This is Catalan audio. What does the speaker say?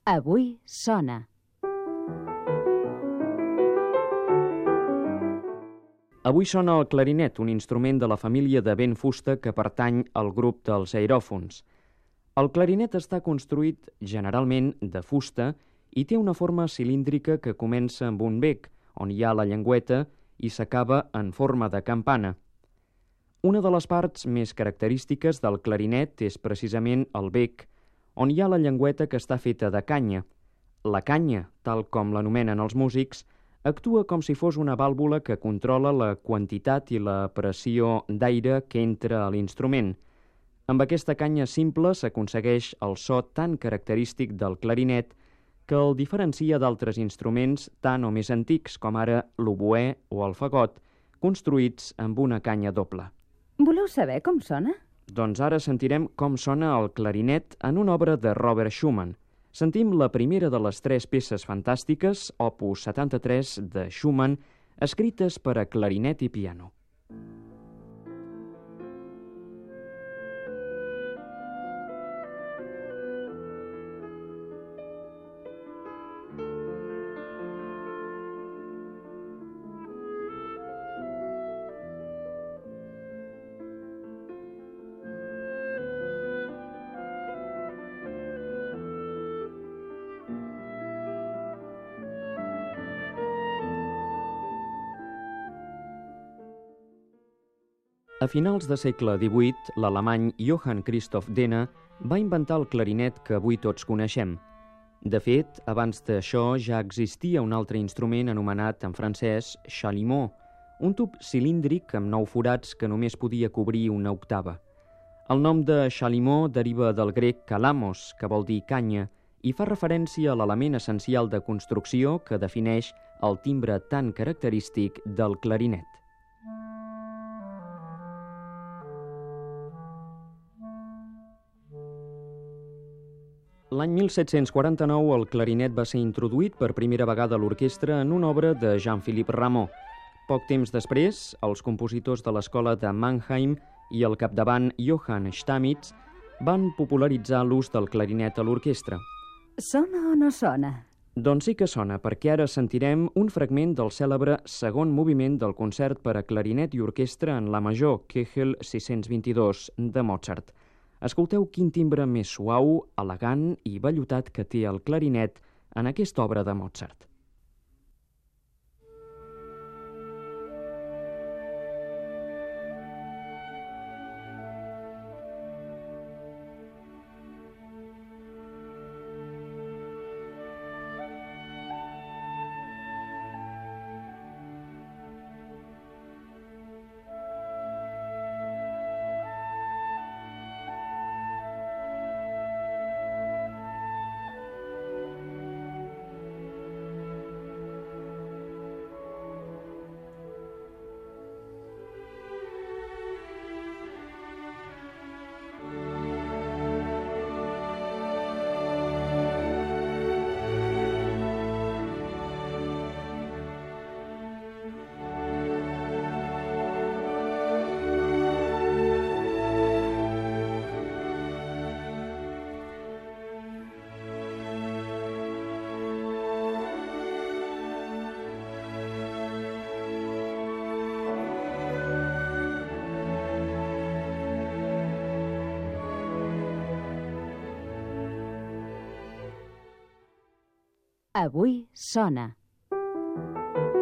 Avui sona. Avui sona el clarinet, un instrument de la família de vent fusta que pertany al grup dels aeròfons. El clarinet està construït generalment de fusta i té una forma cilíndrica que comença amb un bec, on hi ha la llengüeta, i s'acaba en forma de campana. Una de les parts més característiques del clarinet és precisament el bec, on hi ha la llengüeta que està feta de canya. La canya, tal com l'anomenen els músics, actua com si fos una vàlvula que controla la quantitat i la pressió d'aire que entra a l'instrument. Amb aquesta canya simple s'aconsegueix el so tan característic del clarinet que el diferencia d'altres instruments tan o més antics com ara l'oboè o el fagot, construïts amb una canya doble. Voleu saber com sona? Doncs ara sentirem com sona el clarinet en una obra de Robert Schumann. Sentim la primera de les 3 peces fantàstiques, opus 73 de Schumann, escrites per a clarinet i piano. A finals de segle XVIII, l'alemany Johann Christoph Dehne va inventar el clarinet que avui tots coneixem. De fet, abans d'això ja existia un altre instrument anomenat en francès chalumeau, un tub cilíndric amb 9 forats que només podia cobrir una octava. El nom de chalumeau deriva del grec kalamos, que vol dir canya, i fa referència a l'element essencial de construcció que defineix el timbre tan característic del clarinet. L'any 1749 el clarinet va ser introduït per primera vegada a l'orquestra en una obra de Jean-Philippe Rameau. Poc temps després, els compositors de l'escola de Mannheim i al capdavant Johann Stamitz van popularitzar l'ús del clarinet a l'orquestra. Sona o no sona? Doncs sí que sona, perquè ara sentirem un fragment del cèlebre segon moviment del concert per a clarinet i orquestra en la major, Kegel 622, de Mozart. Escolteu quin timbre més suau, elegant i vellutat que té el clarinet en aquesta obra de Mozart. Avui sona.